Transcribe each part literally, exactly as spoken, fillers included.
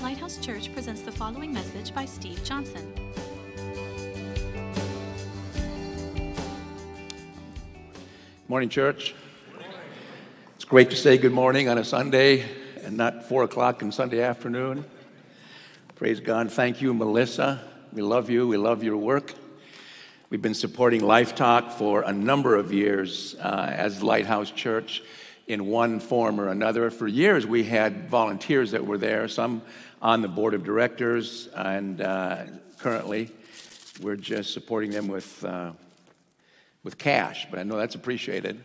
Lighthouse Church presents the following message by Steve Johnson. Morning, church. It's great to say good morning on a Sunday and not four o'clock on Sunday afternoon. Praise God. Thank you, Melissa. We love you. We love your work. We've been supporting Life Talk for a number of years uh, as Lighthouse Church in one form or another. For years, we had volunteers that were there, some on the board of directors, and uh, currently we're just supporting them with uh, with cash, but I know that's appreciated.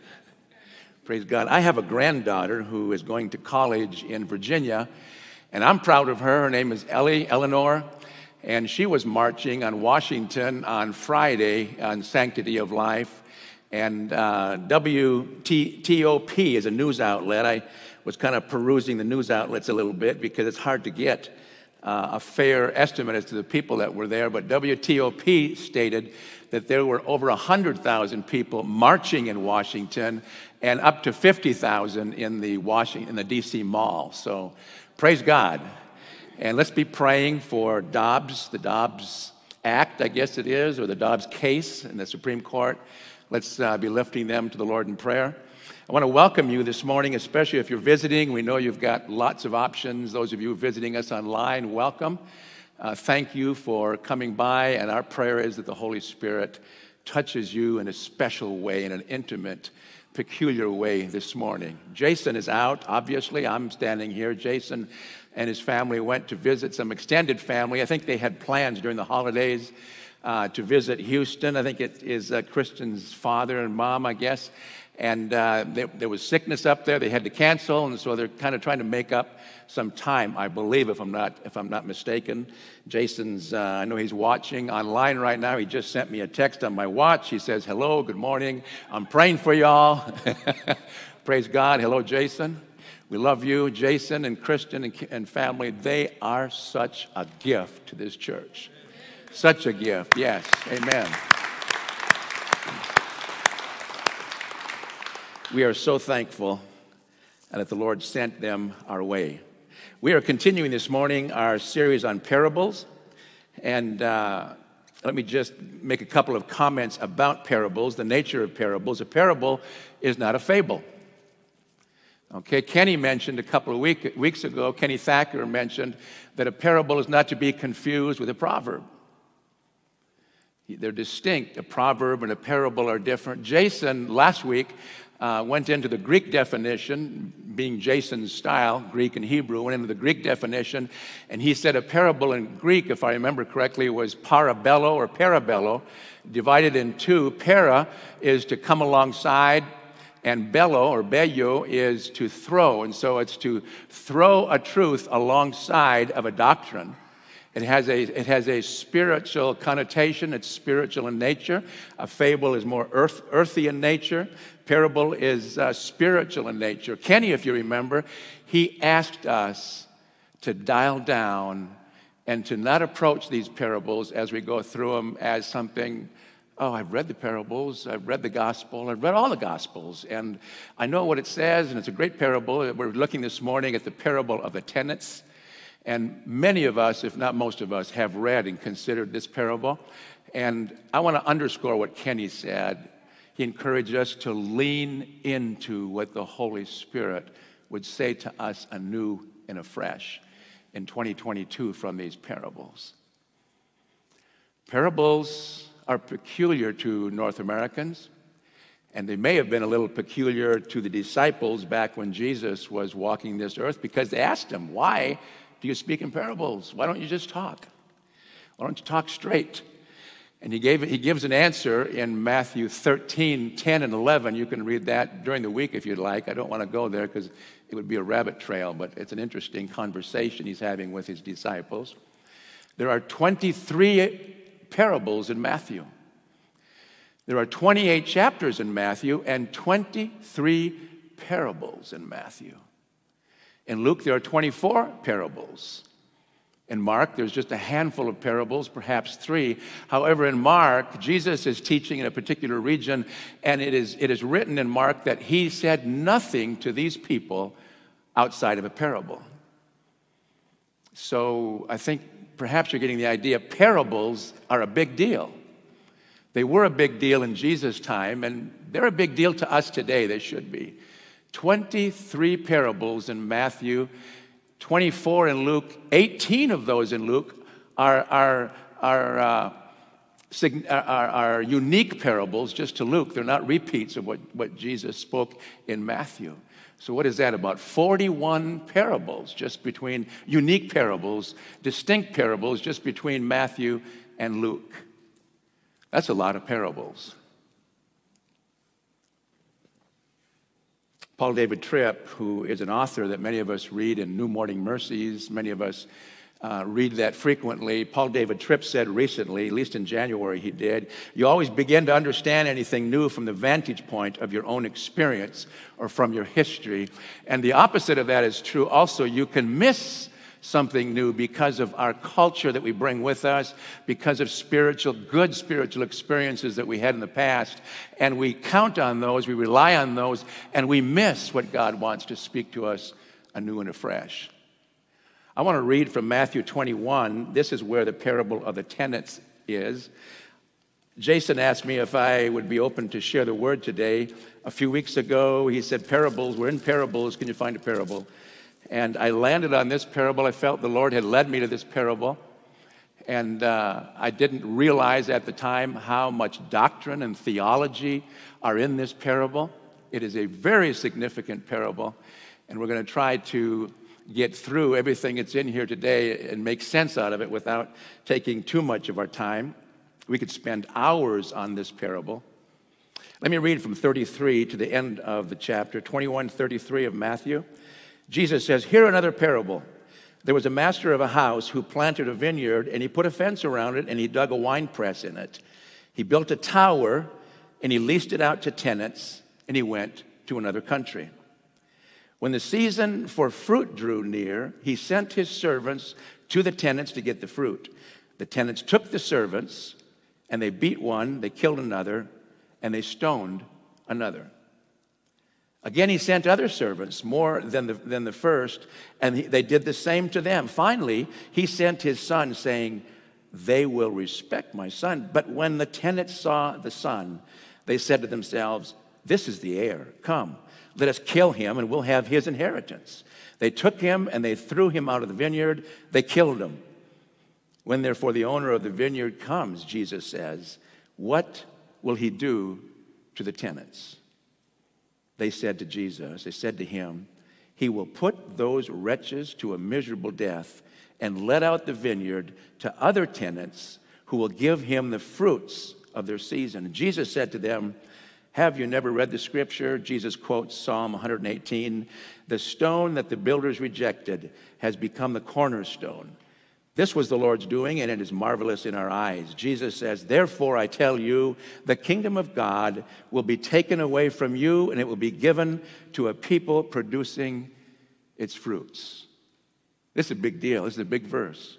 Praise God. I have a granddaughter who is going to college in Virginia, and I'm proud of her. Her name is Ellie, Eleanor, and she was marching on Washington on Friday on Sanctity of Life. And uh, W T O P is a news outlet. I was kind of perusing the news outlets a little bit because it's hard to get uh, a fair estimate as to the people that were there. But W T O P stated that there were over one hundred thousand people marching in Washington and up to fifty thousand in the Washington, in the D C Mall. So praise God. And let's be praying for Dobbs, the Dobbs Act, I guess it is, or the Dobbs case in the Supreme Court. Let's uh, be lifting them to the Lord in prayer. I want to welcome you this morning, especially if you're visiting. We know you've got lots of options. Those of you visiting us online, welcome. Uh, thank you for coming by, and our prayer is that the Holy Spirit touches you in a special way, in an intimate, peculiar way this morning. Jason is out, obviously. I'm standing here. Jason and his family went to visit some extended family. I think they had plans during the holidays uh, to visit Houston. I think it is uh, Kristen's father and mom, I guess. And uh, there, there was sickness up there. They had to cancel, and so they're kind of trying to make up some time, I believe, if I'm not if I'm not mistaken. Jason's, uh, I know he's watching online right now. He just sent me a text on my watch. He says, hello, good morning. I'm praying for y'all. Praise God. Hello, Jason. We love you, Jason and Kristen and, and family. They are such a gift to this church. Such a gift. Yes. Amen. We are so thankful that the Lord sent them our way. We are continuing this morning our series on parables. And uh, let me just make a couple of comments about parables, the nature of parables. A parable is not a fable. Okay, Kenny mentioned a couple of week, weeks ago, Kenny Thacker mentioned that a parable is not to be confused with a proverb. They're distinct. A proverb and a parable are different. Jason, last week, uh, went into the Greek definition, being Jason's style, Greek and Hebrew, went into the Greek definition, and he said a parable in Greek, if I remember correctly, was parabello or parabello, divided in two. Para is to come alongside, and bello or bello is to throw. And so it's to throw a truth alongside of a doctrine. It has a it has a spiritual connotation. It's spiritual in nature. A fable is more earth, earthy in nature. Parable is uh, spiritual in nature. Kenny, if you remember, he asked us to dial down and to not approach these parables as we go through them as something, oh, I've read the parables, I've read the gospel, I've read all the gospels, and I know what it says, and it's a great parable. We're looking this morning at the parable of the tenants, and many of us, if not most of us, have read and considered this parable, and I want to underscore what Kenny said. He encouraged us to lean into what the Holy Spirit would say to us anew and afresh in twenty twenty-two from these parables. Parables are peculiar to North Americans, and they may have been a little peculiar to the disciples back when Jesus was walking this earth, because they asked him, why do you speak in parables? Why don't you just talk? Why don't you talk straight? And he gave he gives an answer in Matthew thirteen, ten, and eleven. You can read that during the week if you'd like. I don't want to go there because it would be a rabbit trail, but it's an interesting conversation he's having with his disciples. There are twenty-three parables in Matthew. There are twenty-eight chapters in Matthew and twenty-three parables in Matthew. In Luke, there are twenty-four parables. In Mark, there's just a handful of parables, perhaps three. However, in Mark, Jesus is teaching in a particular region, and it is, it is written in Mark that he said nothing to these people outside of a parable. So I think perhaps you're getting the idea. Parables are a big deal. They were a big deal in Jesus' time, and they're a big deal to us today. They should be. twenty-three parables in Matthew, twenty-four in Luke, eighteen of those in Luke are, are, are, uh, are, are unique parables just to Luke. They're not repeats of what, what Jesus spoke in Matthew. So what is that, about forty-one parables just between, unique parables, distinct parables just between Matthew and Luke. That's a lot of parables. Paul David Tripp, who is an author that many of us read in New Morning Mercies, many of us uh, read that frequently. Paul David Tripp said recently, at least in January he did, you always begin to understand anything new from the vantage point of your own experience or from your history. And the opposite of that is true also. You can miss something new because of our culture that we bring with us, because of spiritual, good spiritual experiences that we had in the past. And we count on those, we rely on those, and we miss what God wants to speak to us anew and afresh. I want to read from Matthew twenty-one. This is where the parable of the tenants is. Jason asked me if I would be open to share the word today. A few weeks ago, he said, parables, we're in parables, can you find a parable? And I landed on this parable. I felt the Lord had led me to this parable. And uh, I didn't realize at the time how much doctrine and theology are in this parable. It is a very significant parable. And we're going to try to get through everything that's in here today and make sense out of it without taking too much of our time. We could spend hours on this parable. Let me read from thirty-three to the end of the chapter, twenty-one thirty-three of Matthew. Jesus says, "Hear another parable. There was a master of a house who planted a vineyard, and he put a fence around it, and he dug a wine press in it. He built a tower, and he leased it out to tenants, and he went to another country. When the season for fruit drew near, he sent his servants to the tenants to get the fruit. The tenants took the servants, and they beat one, they killed another, and they stoned another. Again, he sent other servants, more than the, than the first, and he, they did the same to them. Finally, he sent his son, saying, 'They will respect my son.' But when the tenants saw the son, they said to themselves, 'This is the heir. Come, let us kill him, and we'll have his inheritance.' They took him, and they threw him out of the vineyard. They killed him. When therefore the owner of the vineyard comes," Jesus says, "what will he do to the tenants?" They said to Jesus, they said to him, "He will put those wretches to a miserable death and let out the vineyard to other tenants who will give him the fruits of their season." And Jesus said to them, "Have you never read the scripture?" Jesus quotes Psalm one eighteen, "The stone that the builders rejected has become the cornerstone. This was the Lord's doing, and it is marvelous in our eyes." Jesus says, "Therefore I tell you, the kingdom of God will be taken away from you, and it will be given to a people producing its fruits." This is a big deal. This is a big verse.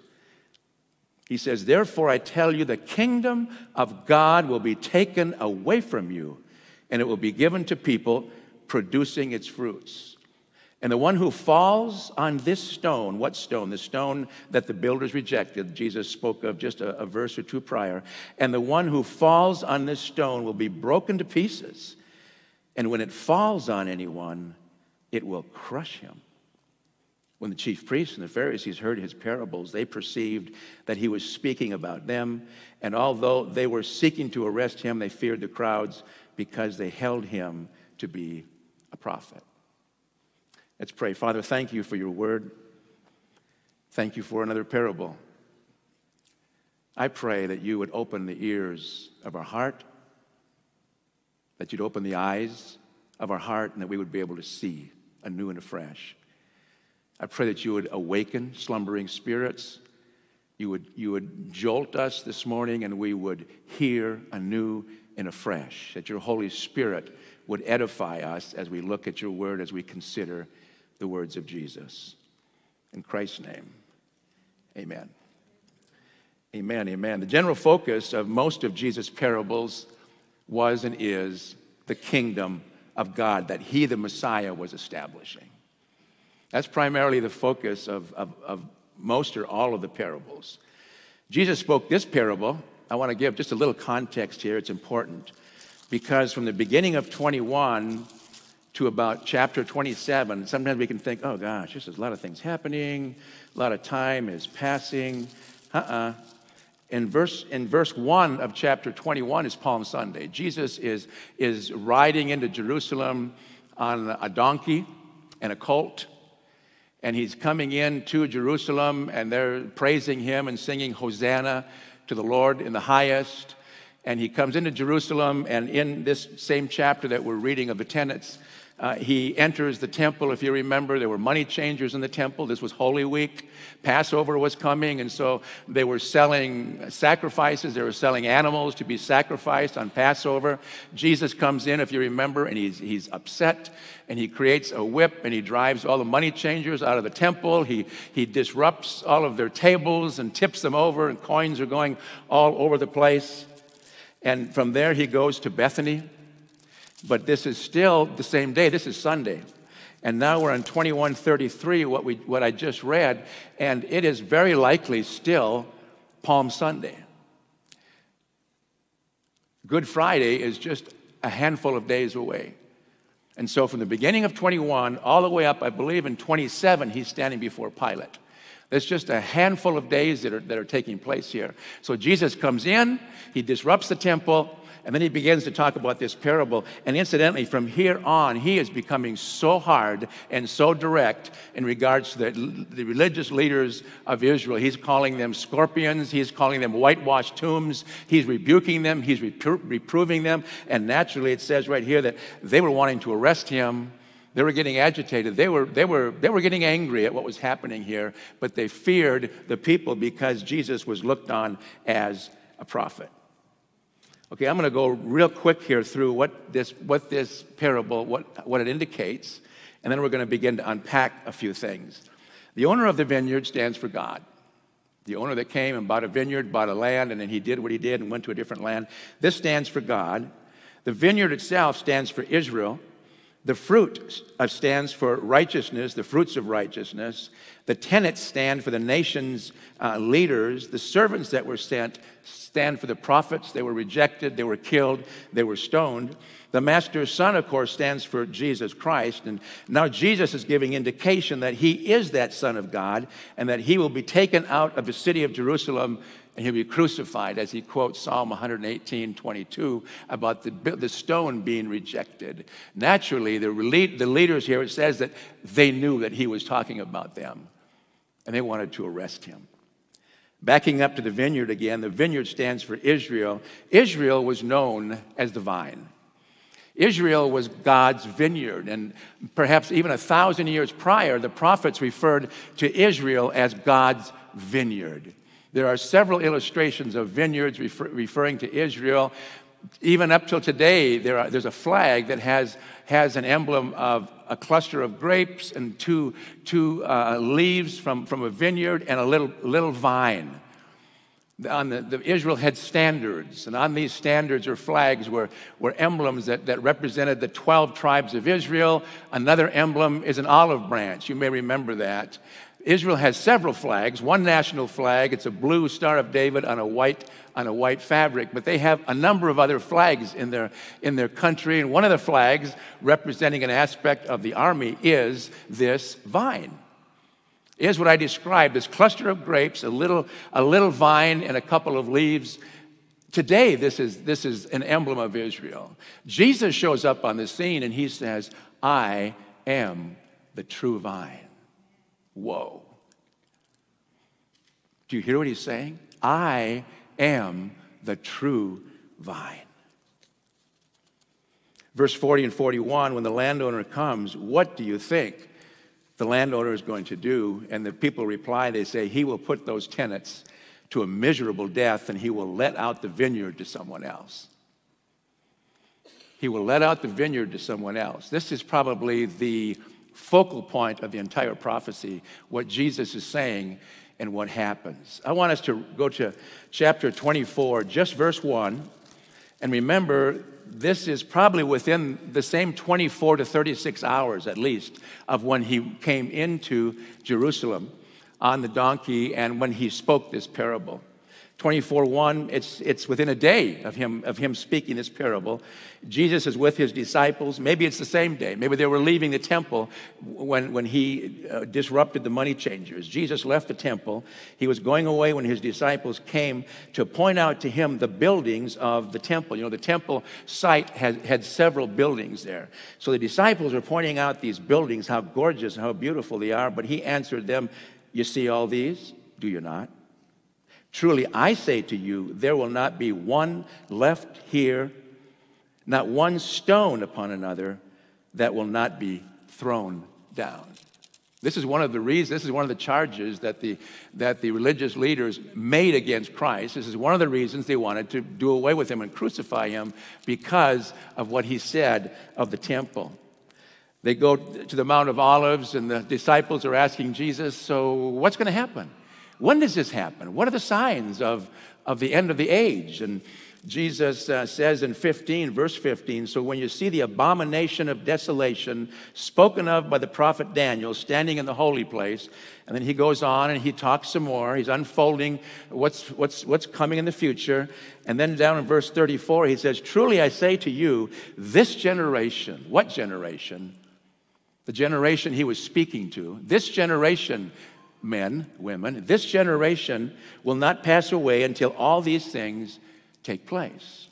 He says, "Therefore I tell you, the kingdom of God will be taken away from you, and it will be given to people producing its fruits. And the one who falls on this stone," what stone? The stone that the builders rejected. Jesus spoke of just a, a verse or two prior. "And the one who falls on this stone will be broken to pieces. And when it falls on anyone, it will crush him." When the chief priests and the Pharisees heard his parables, they perceived that he was speaking about them. And although they were seeking to arrest him, they feared the crowds because they held him to be a prophet. Let's pray. Father, thank you for your word. Thank you for another parable. I pray that you would open the ears of our heart, that you'd open the eyes of our heart, and that we would be able to see anew and afresh. I pray that you would awaken slumbering spirits. You would, you would jolt us this morning, and we would hear anew and afresh, that your Holy Spirit would edify us as we look at your word, as we consider the words of Jesus. In Christ's name, amen. Amen, amen. The general focus of most of Jesus' parables was and is the kingdom of God that he, the Messiah, was establishing. That's primarily the focus of, of, of most or all of the parables. Jesus spoke this parable. I want to give just a little context here. It's important because from the beginning of twenty-one to about chapter twenty-seven, sometimes we can think, oh gosh, there's a lot of things happening, a lot of time is passing. Uh-uh. In verse, in verse one of chapter twenty-one is Palm Sunday. Jesus is, is riding into Jerusalem on a donkey and a colt, and he's coming into Jerusalem, and they're praising him and singing Hosanna to the Lord in the highest. And he comes into Jerusalem, and in this same chapter that we're reading of the tenets, Uh, he enters the temple. If you remember, there were money changers in the temple. This was Holy Week. Passover was coming, and so they were selling sacrifices. They were selling animals to be sacrificed on Passover. Jesus comes in, if you remember, and he's, he's upset, and he creates a whip, and he drives all the money changers out of the temple. He, he disrupts all of their tables and tips them over, and coins are going all over the place. And from there, he goes to Bethany. But this is still the same day. This is Sunday. And now we're on twenty-one thirty-three, what, we, what I just read, and it is very likely still Palm Sunday. Good Friday is just a handful of days away. And so from the beginning of twenty-one all the way up, I believe, in twenty-seven, he's standing before Pilate. There's just a handful of days that are, that are taking place here. So Jesus comes in, he disrupts the temple, and then he begins to talk about this parable. And incidentally, from here on, he is becoming so hard and so direct in regards to the, the religious leaders of Israel. He's calling them scorpions. He's calling them whitewashed tombs. He's rebuking them. He's repro- reproving them. And naturally, it says right here that they were wanting to arrest him. They were getting agitated. They were, they were, they were getting angry at what was happening here. But they feared the people because Jesus was looked on as a prophet. Okay, I'm going to go real quick here through what this, what this parable, what, what it indicates, and then we're going to begin to unpack a few things. The owner of the vineyard stands for God. The owner that came and bought a vineyard, bought a land, and then he did what he did and went to a different land. This stands for God. The vineyard itself stands for Israel. The fruit stands for righteousness, the fruits of righteousness. The tenants stand for the nation's uh, leaders. The servants that were sent stand for the prophets. They were rejected, they were killed, they were stoned. The master's son, of course, stands for Jesus Christ. And now Jesus is giving indication that he is that Son of God and that he will be taken out of the city of Jerusalem and he'll be crucified, as he quotes Psalm one eighteen, twenty-two, about the, the stone being rejected. Naturally, the, the leaders here, it says that they knew that he was talking about them, and they wanted to arrest him. Backing up to the vineyard again, the vineyard stands for Israel. Israel was known as the vine. Israel was God's vineyard, and perhaps even a thousand years prior, the prophets referred to Israel as God's vineyard. There are several illustrations of vineyards refer, referring to Israel. Even up till today, there are, there's a flag that has, has an emblem of a cluster of grapes and two, two uh, leaves from, from a vineyard and a little, little vine. On the, the Israel had standards, and on these standards or flags were, were emblems that, that represented the twelve tribes of Israel. Another emblem is an olive branch. You may remember that. Israel has several flags. One national flag, it's a blue Star of David on a white on a white fabric, but they have a number of other flags in their in their country. And one of the flags representing an aspect of the army is this vine. Is what I described, this cluster of grapes, a little a little vine and a couple of leaves. Today, this is this is an emblem of Israel. Jesus shows up on the scene and he says, "I am the true vine." Whoa. Do you hear what he's saying? I am the true vine. Verse forty and forty-one, when the landowner comes, what do you think the landowner is going to do? And the people reply, they say, he will put those tenants to a miserable death and he will let out the vineyard to someone else. He will let out the vineyard to someone else. This is probably the focal point of the entire prophecy, what Jesus is saying and what happens. I want us to go to chapter twenty-four, just verse one. And remember, this is probably within the same twenty-four to thirty-six hours, at least, of when he came into Jerusalem on the donkey and when he spoke this parable. twenty-four one, it's, it's within a day of him, of him speaking this parable. Jesus is with his disciples. Maybe it's the same day. Maybe they were leaving the temple when, when he uh, disrupted the money changers. Jesus left the temple. He was going away when his disciples came to point out to him the buildings of the temple. You know, the temple site had, had several buildings there. So the disciples were pointing out these buildings, how gorgeous and how beautiful they are. But he answered them, "You see all these? Do you not? Truly, I say to you, there will not be one left here, not one stone upon another that will not be thrown down." This is one of the reasons, this is one of the charges that the, that the religious leaders made against Christ. This is one of the reasons they wanted to do away with him and crucify him, because of what he said of the temple. They go to the Mount of Olives, and the disciples are asking Jesus, "So what's going to happen? When does this happen? What are the signs of, of the end of the age?" And Jesus uh, says in fifteen, verse fifteen, "So when you see the abomination of desolation spoken of by the prophet Daniel standing in the holy place," and then he goes on and he talks some more. He's unfolding what's, what's, what's coming in the future. And then down in verse thirty-four, he says, "Truly I say to you, this generation," what generation? The generation he was speaking to. This generation, men, women, this generation will not pass away until all these things take place.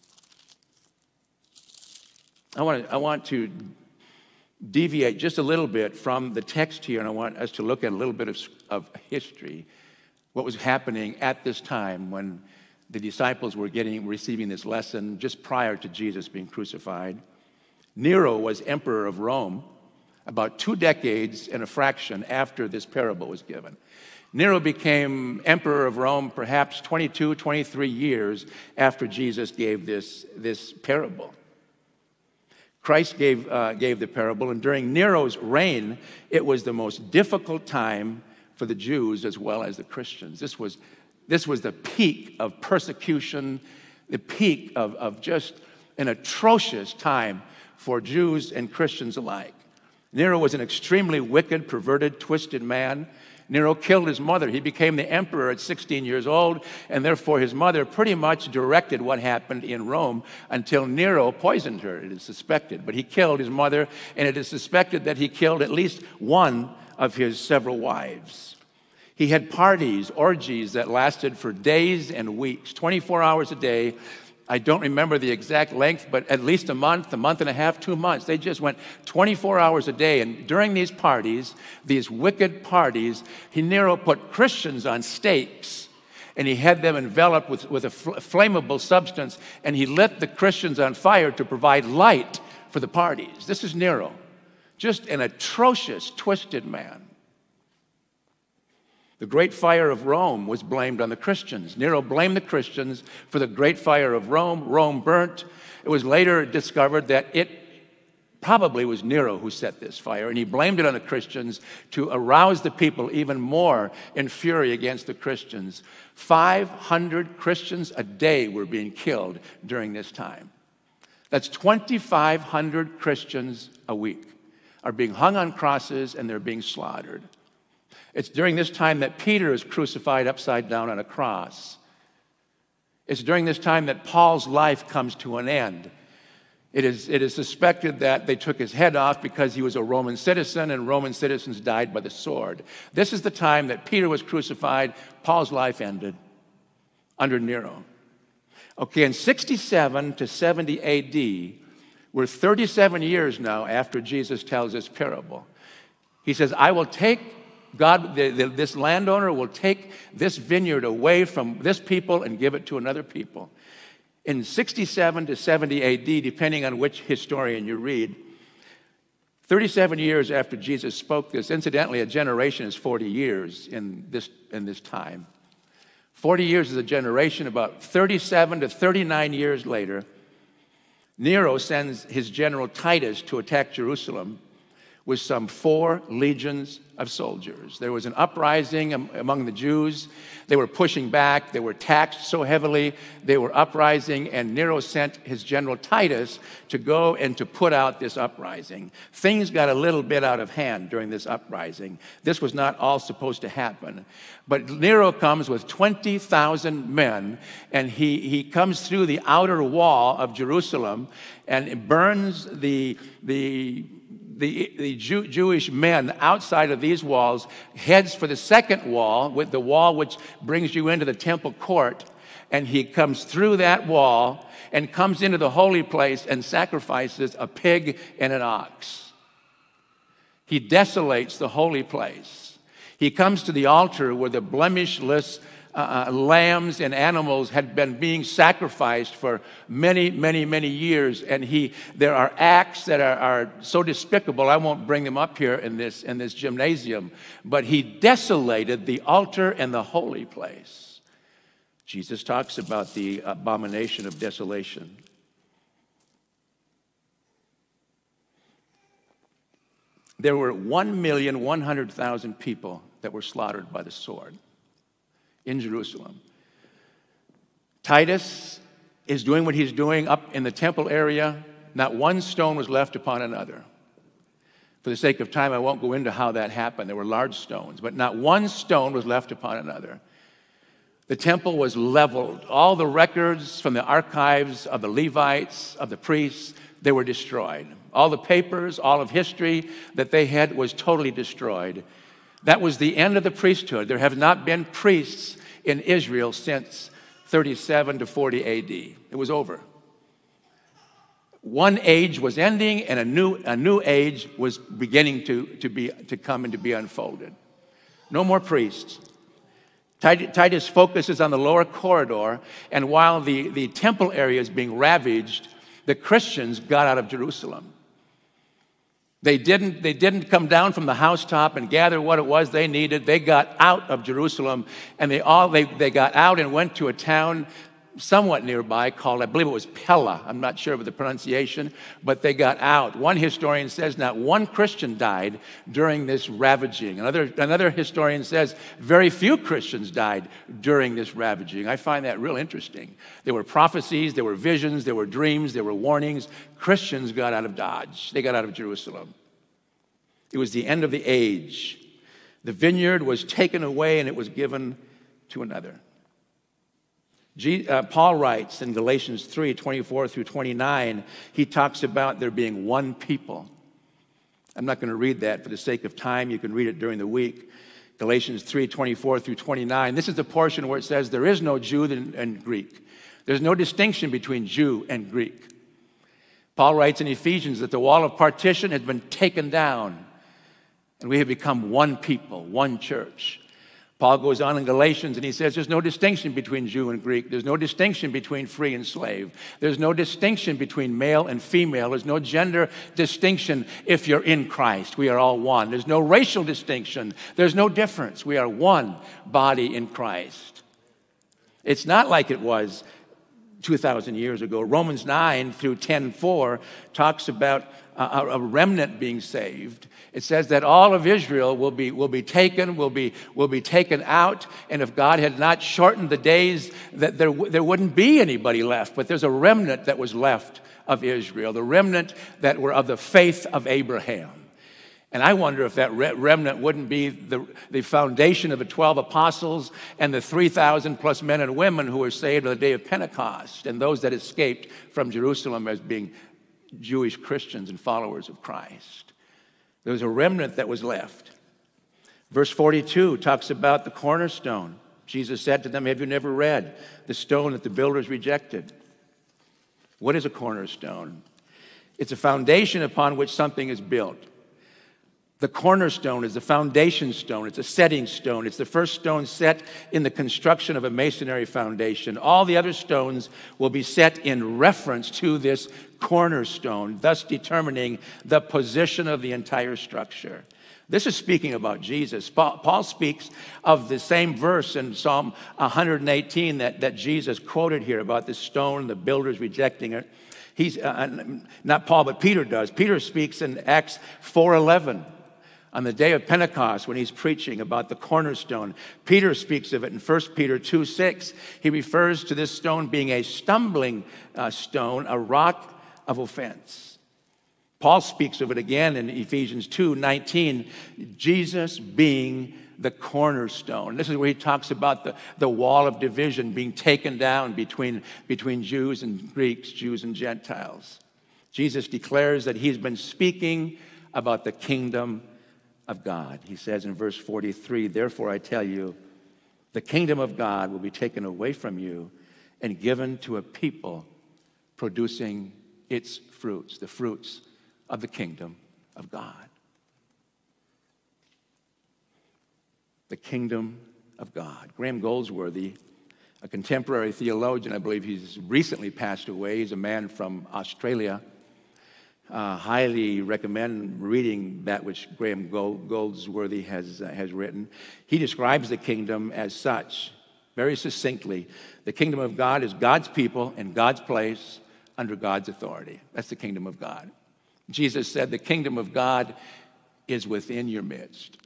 I want to, I want to deviate just a little bit from the text here, and I want us to look at a little bit of, of history, what was happening at this time when the disciples were getting receiving this lesson just prior to Jesus being crucified. Nero was emperor of Rome about two decades and a fraction after this parable was given. Nero became emperor of Rome perhaps twenty-two, twenty-three years after Jesus gave this, this parable. Christ gave, uh, gave the parable, and during Nero's reign, it was the most difficult time for the Jews as well as the Christians. This was, this was the peak of persecution, the peak of, of just an atrocious time for Jews and Christians alike. Nero was an extremely wicked, perverted, twisted man. Nero killed his mother. He became the emperor at sixteen years old, and therefore his mother pretty much directed what happened in Rome until Nero poisoned her, it is suspected. But he killed his mother, and it is suspected that he killed at least one of his several wives. He had parties, orgies that lasted for days and weeks, twenty-four hours a day. I don't remember the exact length, but at least a month, a month and a half, two months. They just went twenty-four hours a day. And during these parties, these wicked parties, he, Nero put Christians on stakes, and he had them enveloped with, with a fl- flammable substance, and he lit the Christians on fire to provide light for the parties. This is Nero, just an atrocious, twisted man. The Great Fire of Rome was blamed on the Christians. Nero blamed the Christians for the Great Fire of Rome. Rome burnt. It was later discovered that it probably was Nero who set this fire, and he blamed it on the Christians to arouse the people even more in fury against the Christians. five hundred Christians a day were being killed during this time. That's twenty-five hundred Christians a week are being hung on crosses, and they're being slaughtered. It's during this time that Peter is crucified upside down on a cross. It's during this time that Paul's life comes to an end. It is, it is suspected that they took his head off because he was a Roman citizen, and Roman citizens died by the sword. This is the time that Peter was crucified. Paul's life ended under Nero. Okay, in sixty-seven to seventy A D, we're thirty-seven years now after Jesus tells this parable. He says, I will take God, the, the, this landowner will take this vineyard away from this people and give it to another people. In sixty-seven to seventy A D, depending on which historian you read, thirty-seven years after Jesus spoke this, incidentally, a generation is forty years in this, in this time. forty years is a generation. About thirty-seven to thirty-nine years later, Nero sends his general Titus to attack Jerusalem. with some four legions of soldiers. There was an uprising among the Jews. They were pushing back. They were taxed so heavily. They were uprising, and Nero sent his general Titus to go and to put out this uprising. Things got a little bit out of hand during this uprising. This was not all supposed to happen. But Nero comes with twenty thousand men, and he, he comes through the outer wall of Jerusalem and burns the, the The, the Jew, Jewish men outside of these walls, heads for the second wall, with the wall which brings you into the temple court, and he comes through that wall and comes into the holy place and sacrifices a pig and an ox. He desolates the holy place. He comes to the altar where the blemishless Uh, lambs and animals had been being sacrificed for many, many, many years. And he, there are acts that are, are so despicable, I won't bring them up here in this, in this gymnasium, but he desolated the altar and the holy place. Jesus talks about the abomination of desolation. There were one million one hundred thousand people that were slaughtered by the sword in Jerusalem. Titus is doing what he's doing up in the temple area. Not one stone was left upon another. For the sake of time, I won't go into how that happened. There were large stones, but not one stone was left upon another. The temple was leveled. All the records from the archives of the Levites, of the priests, they were destroyed. All the papers, all of history that they had was totally destroyed. That was the end of the priesthood. There have not been priests in Israel since thirty-seven to forty A D. It was over. One age was ending, and a new, a new age was beginning to, to, be, to come and to be unfolded. No more priests. Titus focuses on the lower corridor, and while the, the temple area is being ravaged, the Christians got out of Jerusalem. They didn't, they didn't come down from the housetop and gather what it was they needed. They got out of Jerusalem, and they all they, they got out and went to a town somewhat nearby called, I believe it was Pella. I'm not sure of the pronunciation, but they got out. One historian says not one Christian died during this ravaging. Another, another historian says very few Christians died during this ravaging. I find that real interesting. There were prophecies, there were visions, there were dreams, there were warnings. Christians got out of Dodge. They got out of Jerusalem. It was the end of the age. The vineyard was taken away and it was given to another. G, uh, Paul writes in Galatians three, twenty-four through twenty-nine, he talks about there being one people. I'm not going to read that for the sake of time. You can read it during the week. Galatians three, twenty-four through twenty-nine. This is the portion where it says there is no Jew and Greek. There's no distinction between Jew and Greek. Paul writes in Ephesians that the wall of partition has been taken down, and we have become one people, one church. Paul goes on in Galatians and he says there's no distinction between Jew and Greek. There's no distinction between free and slave. There's no distinction between male and female. There's no gender distinction if you're in Christ. We are all one. There's no racial distinction. There's no difference. We are one body in Christ. It's not like it was two thousand years ago. Romans nine through ten four talks about a, a remnant being saved. It says that all of Israel will be, will be taken, will be, will be taken out, and if God had not shortened the days, that there, there wouldn't be anybody left. But there's a remnant that was left of Israel, the remnant that were of the faith of Abraham. And I wonder if that remnant wouldn't be the, the foundation of the twelve apostles and the three thousand plus men and women who were saved on the day of Pentecost, and those that escaped from Jerusalem as being Jewish Christians and followers of Christ. There was a remnant that was left. Verse forty-two talks about the cornerstone. Jesus said to them, have you never read the stone that the builders rejected? What is a cornerstone? It's a foundation upon which something is built. The cornerstone is the foundation stone. It's a setting stone. It's the first stone set in the construction of a masonry foundation. All the other stones will be set in reference to this cornerstone, thus determining the position of the entire structure. This is speaking about Jesus. Paul speaks of the same verse in Psalm one hundred eighteen that, that Jesus quoted here about the stone, the builders rejecting it. He's uh, not Paul, but Peter does. Peter speaks in Acts four eleven. On the day of Pentecost, when he's preaching about the cornerstone, Peter speaks of it in First Peter two six. He refers to this stone being a stumbling uh, stone, a rock of offense. Paul speaks of it again in Ephesians two nineteen, Jesus being the cornerstone. This is where he talks about the, the wall of division being taken down between, between Jews and Greeks, Jews and Gentiles. Jesus declares that he's been speaking about the kingdom of God. He says in verse forty-three, therefore I tell you, the kingdom of God will be taken away from you and given to a people producing its fruits, the fruits of the kingdom of God. The kingdom of God. Graham Goldsworthy, a contemporary theologian, I believe he's recently passed away. He's a man from Australia. Uh, highly recommend reading that which Graham Goldsworthy has, uh, has written. He describes the kingdom as such, very succinctly. The kingdom of God is God's people in God's place under God's authority. That's the kingdom of God. Jesus said the kingdom of God is within your midst.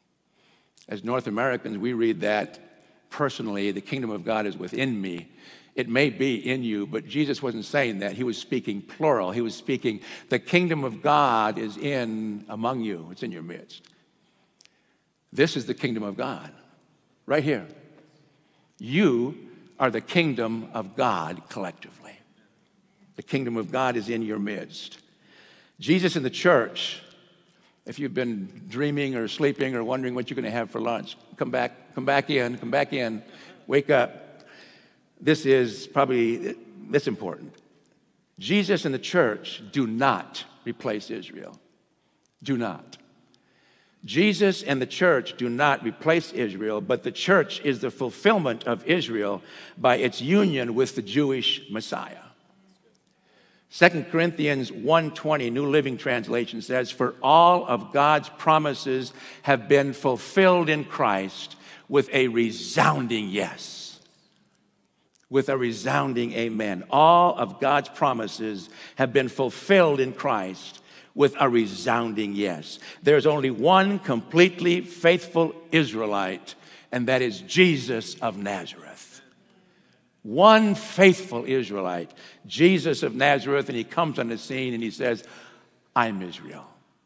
As North Americans, we read that personally, the kingdom of God is within me. It may be in you, but Jesus wasn't saying that. He was speaking plural. He was speaking, the kingdom of God is in among you. It's in your midst. This is the kingdom of God, right here. You are the kingdom of God collectively. The kingdom of God is in your midst. Jesus and the church, if you've been dreaming or sleeping or wondering what you're going to have for lunch, come back, come back in, come back in, wake up. This is probably, this important. Jesus and the church do not replace Israel. Do not. Jesus and the church do not replace Israel, but the church is the fulfillment of Israel by its union with the Jewish Messiah. Second Corinthians one twenty, New Living Translation says, for all of God's promises have been fulfilled in Christ with a resounding yes. With a resounding amen. All of God's promises have been fulfilled in Christ with a resounding yes. There's only one completely faithful Israelite, and that is Jesus of Nazareth. One faithful Israelite, Jesus of Nazareth, and he comes on the scene and he says, I'm Israel.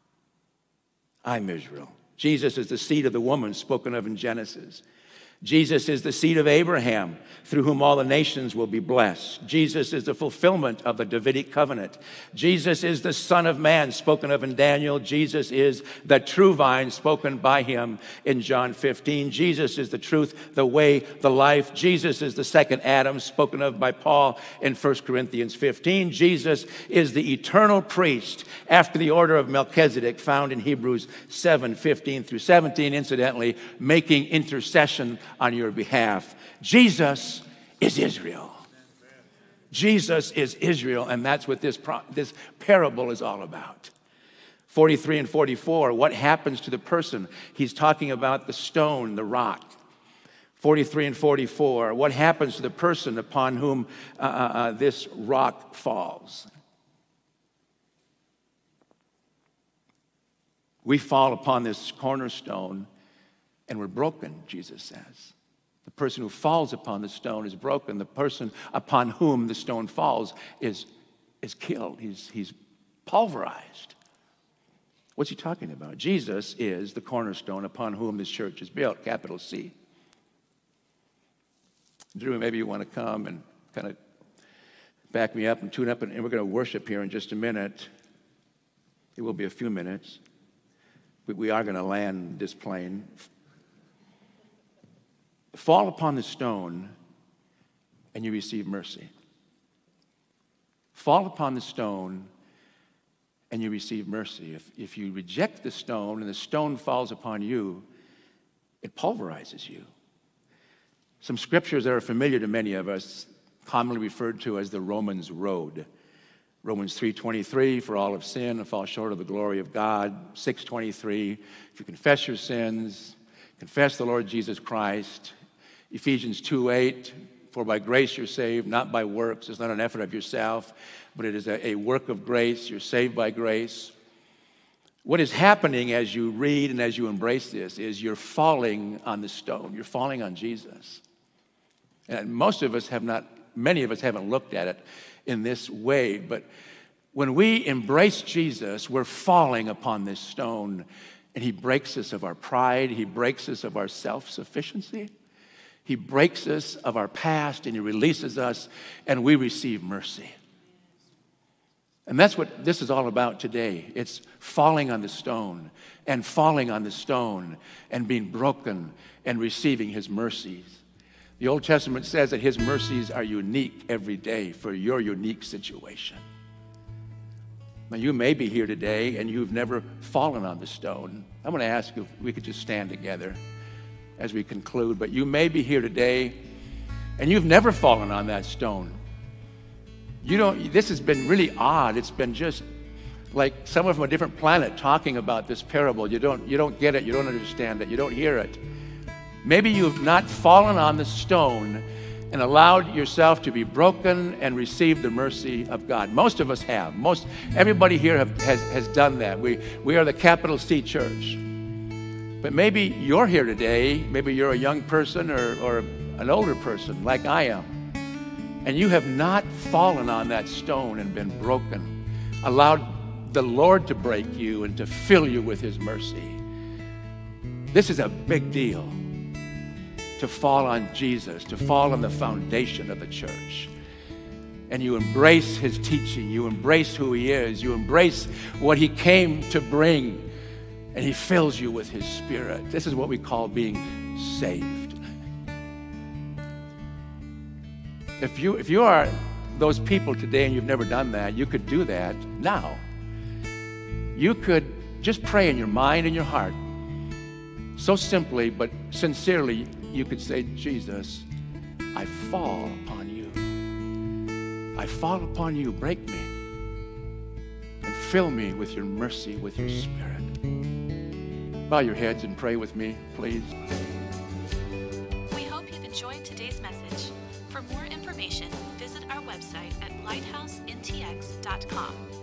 I'm Israel. Jesus is the seed of the woman spoken of in Genesis. Jesus is the seed of Abraham, through whom all the nations will be blessed. Jesus is the fulfillment of the Davidic covenant. Jesus is the Son of Man, spoken of in Daniel. Jesus is the true vine, spoken by him in John fifteen. Jesus is the truth, the way, the life. Jesus is the second Adam, spoken of by Paul in First Corinthians fifteen. Jesus is the eternal priest after the order of Melchizedek, found in Hebrews seven fifteen through seventeen, incidentally, making intercession on your behalf. Jesus is Israel. Jesus is Israel, and that's what this, pro- this parable is all about. forty-three and forty-four, what happens to the person? He's talking about the stone, the rock. forty-three and forty-four, what happens to the person upon whom uh, uh, this rock falls? We fall upon this cornerstone, and we're broken, Jesus says. The person who falls upon the stone is broken. The person upon whom the stone falls is, is killed. He's, he's pulverized. What's he talking about? Jesus is the cornerstone upon whom this church is built, capital C. Drew, maybe you want to come and kind of back me up and tune up, and, and we're going to worship here in just a minute. It will be a few minutes. We, we are going to land this plane. Fall upon the stone and you receive mercy. Fall upon the stone and you receive mercy. If, if you reject the stone and the stone falls upon you, it pulverizes you. Some scriptures that are familiar to many of us, commonly referred to as the Romans Road. Romans three twenty-three, for all have sinned and fall short of the glory of God. six twenty-three, if you confess your sins, confess the Lord Jesus Christ. Ephesians two eight, For by grace you're saved, not by works. It's not an effort of yourself, but it is a, a work of grace. You're saved by grace. What is happening as you read and as you embrace this is you're falling on the stone. You're falling on Jesus. And most of us have not, many of us haven't looked at it in this way, but when we embrace Jesus, we're falling upon this stone, and he breaks us of our pride. He breaks us of our self-sufficiency. He breaks us of our past, and he releases us, and we receive mercy. And that's what this is all about today. It's falling on the stone, and falling on the stone, and being broken, and receiving his mercies. The Old Testament says that his mercies are unique every day for your unique situation. Now, you may be here today and you've never fallen on the stone. I'm going to ask if we could just stand together as we conclude. But you may be here today and you've never fallen on that stone. You don't, this has been really odd. It's been just like someone from a different planet talking about this parable. You don't, you don't get it. You don't understand it. You don't hear it. Maybe you've not fallen on the stone and allowed yourself to be broken and receive the mercy of God. Most of us have. Most everybody here have, has, has done that. We, we are the capital C church. But maybe you're here today. Maybe you're a young person or, or an older person like I am. And you have not fallen on that stone and been broken. Allowed the Lord to break you and to fill you with his mercy. This is a big deal. To fall on Jesus, to fall on the foundation of the church. And you embrace his teaching, you embrace who he is, you embrace what he came to bring, and he fills you with his Spirit. This is what we call being saved. If you, if you are those people today and you've never done that, you could do that now. You could just pray in your mind and your heart, so simply but sincerely. You could say, Jesus, I fall upon you. I fall upon you. Break me and fill me with your mercy, with your Spirit. Bow your heads and pray with me, please. We hope you've enjoyed today's message. For more information, visit our website at lighthouse n t x dot com.